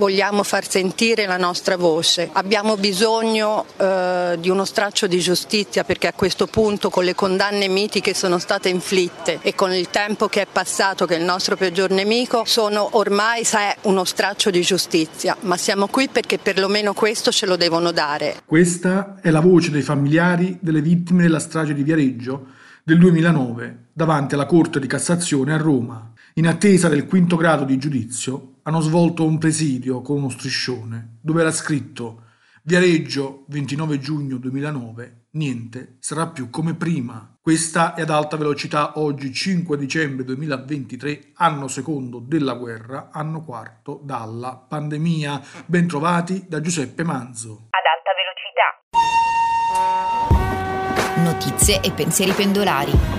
vogliamo far sentire la nostra voce. Abbiamo bisogno di uno straccio di giustizia, perché a questo punto, con le condanne miti che sono state inflitte e con il tempo che è passato, che è il nostro peggior nemico, sono ormai uno straccio di giustizia, ma siamo qui perché perlomeno questo ce lo devono dare. Questa è la voce dei familiari delle vittime della strage di Viareggio del 2009 davanti alla Corte di Cassazione a Roma. In attesa del quinto grado di giudizio hanno svolto un presidio con uno striscione dove era scritto: Viareggio, 29 giugno 2009, niente sarà più come prima. Questa è ad alta velocità oggi 5 dicembre 2023, anno secondo della guerra, anno quarto dalla pandemia. Bentrovati da Giuseppe Manzo. Ad alta velocità. Notizie e pensieri pendolari.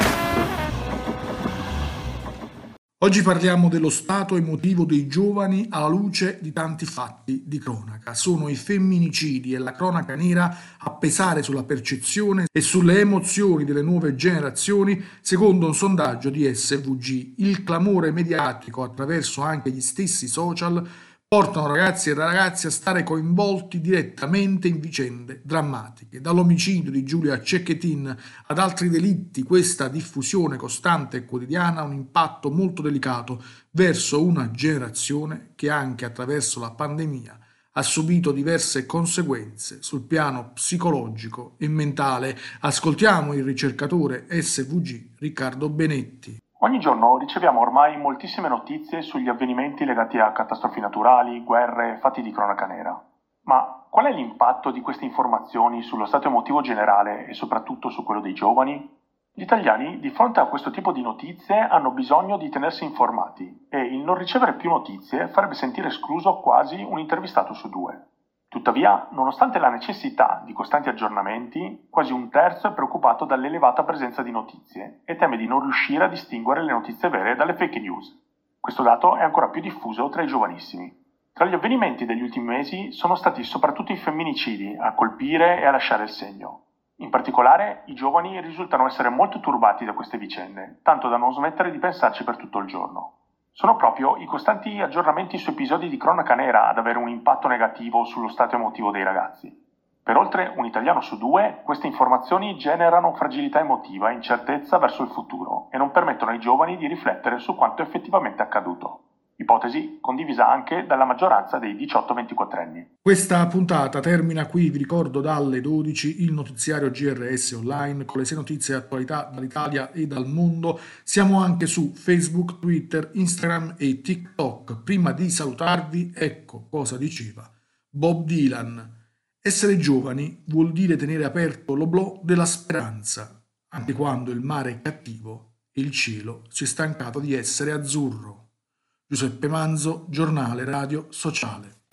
Oggi parliamo dello stato emotivo dei giovani alla luce di tanti fatti di cronaca. Sono i femminicidi e la cronaca nera a pesare sulla percezione e sulle emozioni delle nuove generazioni, secondo un sondaggio di SVG. Il clamore mediatico, attraverso anche gli stessi social, portano ragazzi e ragazze a stare coinvolti direttamente in vicende drammatiche. Dall'omicidio di Giulia Cecchettin ad altri delitti, questa diffusione costante e quotidiana ha un impatto molto delicato verso una generazione che anche attraverso la pandemia ha subito diverse conseguenze sul piano psicologico e mentale. Ascoltiamo il ricercatore SVG Riccardo Benetti. Ogni giorno riceviamo ormai moltissime notizie sugli avvenimenti legati a catastrofi naturali, guerre, fatti di cronaca nera. Ma qual è l'impatto di queste informazioni sullo stato emotivo generale e soprattutto su quello dei giovani? Gli italiani, di fronte a questo tipo di notizie, hanno bisogno di tenersi informati e il non ricevere più notizie farebbe sentire escluso quasi un intervistato su due. Tuttavia, nonostante la necessità di costanti aggiornamenti, quasi un terzo è preoccupato dall'elevata presenza di notizie e teme di non riuscire a distinguere le notizie vere dalle fake news. Questo dato è ancora più diffuso tra i giovanissimi. Tra gli avvenimenti degli ultimi mesi sono stati soprattutto i femminicidi a colpire e a lasciare il segno. In particolare, i giovani risultano essere molto turbati da queste vicende, tanto da non smettere di pensarci per tutto il giorno. Sono proprio i costanti aggiornamenti su episodi di cronaca nera ad avere un impatto negativo sullo stato emotivo dei ragazzi. Per oltre un italiano su due, queste informazioni generano fragilità emotiva e incertezza verso il futuro e non permettono ai giovani di riflettere su quanto effettivamente è accaduto. Ipotesi condivisa anche dalla maggioranza dei 18-24 anni. Questa puntata termina qui, vi ricordo dalle 12 il notiziario GRS online con le 6 notizie e attualità dall'Italia e dal mondo. Siamo anche su Facebook, Twitter, Instagram e TikTok. Prima di salutarvi, ecco cosa diceva Bob Dylan: essere giovani vuol dire tenere aperto l'oblò della speranza, anche quando il mare è cattivo e il cielo si è stancato di essere azzurro. Giuseppe Manzo, giornale radio sociale.